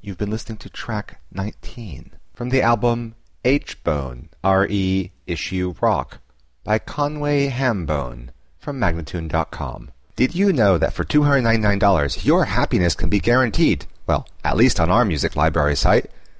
You've been listening to track 19 from the album H-Bone, R.E. Issue Rock by Conway Hambone from Magnatune.com. Did you know that for $299 your happiness can be guaranteed? Well, at least on our music library site.